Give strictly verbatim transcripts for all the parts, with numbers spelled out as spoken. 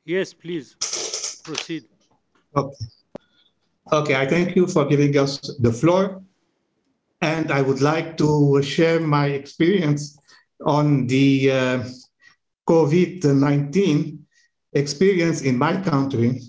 Yes, please proceed. Okay. Okay, I thank you for giving us the floor. And I would like to share my experience on the uh, COVID nineteen experience in my country.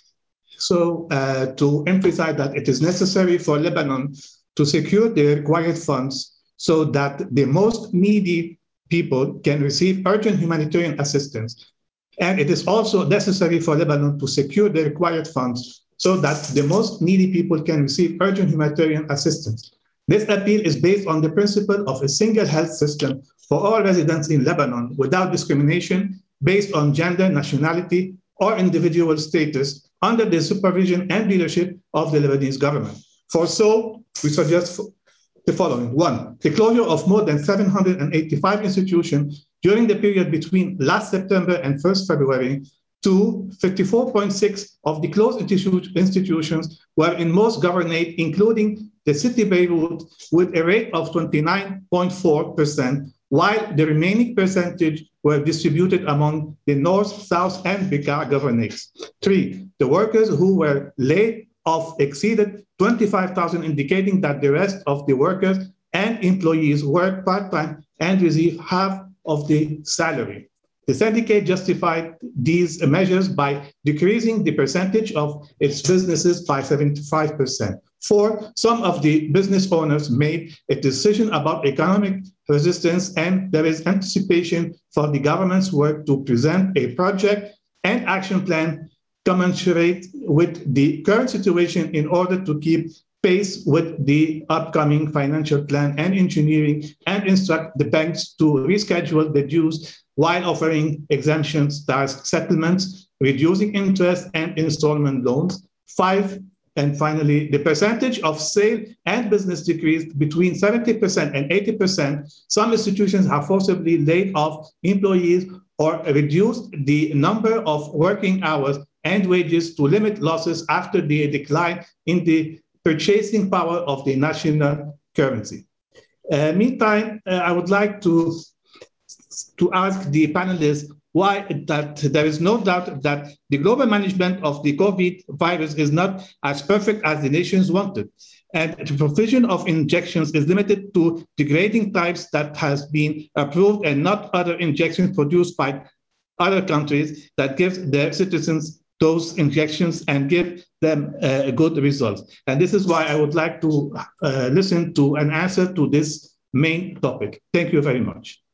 So, uh, to emphasize that it is necessary for Lebanon to secure the required funds so that the most needy people can receive urgent humanitarian assistance. And it is also necessary for Lebanon to secure the required funds so that the most needy people can receive urgent humanitarian assistance. This appeal is based on the principle of a single health system for all residents in Lebanon without discrimination based on gender, nationality, or individual status under the supervision and leadership of the Lebanese government. For so, we suggest the following. One, the closure of more than seven hundred eighty-five institutions during the period between last September and first February. Two, fifty-four point six of the closed institu- institutions were in most governorate, including the city Beirut, with a rate of twenty-nine point four percent, while the remaining percentage were distributed among the North, South, and Bekaa governorates. Three, the workers who were laid off exceeded twenty-five thousand, indicating that the rest of the workers and employees work part-time and receive half of the salary. The syndicate justified these measures by decreasing the percentage of its businesses by seventy-five percent. Four, some of the business owners made a decision about economic resistance, and there is anticipation for the government's work to present a project and action plan commensurate with the current situation in order to keep pace with the upcoming financial plan and engineering, and instruct the banks to reschedule the dues while offering exemptions, tax settlements, reducing interest and installment loans. Five, and finally, the percentage of sale and business decreased between seventy percent and eighty percent. Some institutions have forcibly laid off employees or reduced the number of working hours and wages to limit losses after the decline in the purchasing power of the national currency. Uh, meantime, uh, I would like to, to ask the panelists why that there is no doubt that the global management of the COVID virus is not as perfect as the nations wanted. And the provision of injections is limited to degrading types that has been approved and not other injections produced by other countries that give their citizens those injections and give them uh, good results. And this is why I would like to uh, listen to an answer to this main topic. Thank you very much.